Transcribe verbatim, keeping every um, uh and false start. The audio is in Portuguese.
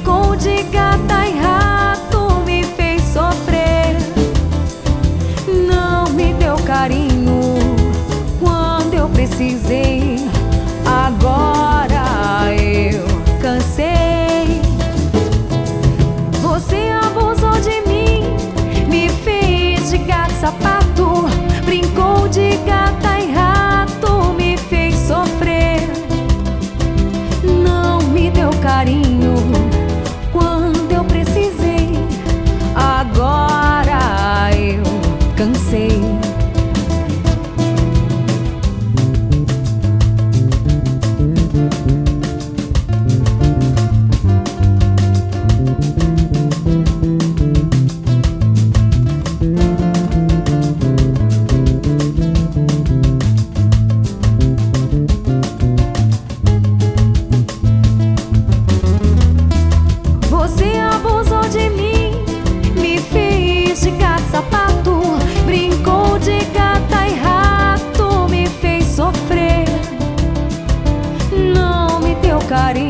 brincou de gata e rato, me fez sofrer. Não me deu carinho quando eu precisei. Agora eu cansei. Você abusou de mim, me fez de gato e sapato, brincou de gata e rato, me fez sofrer. Não me deu carinho quando eu precisei. Agora eu cansei. Você abusou de mim, me fez de gato e sapato, brincou de gata e rato, me fez sofrer. Não me deu carinho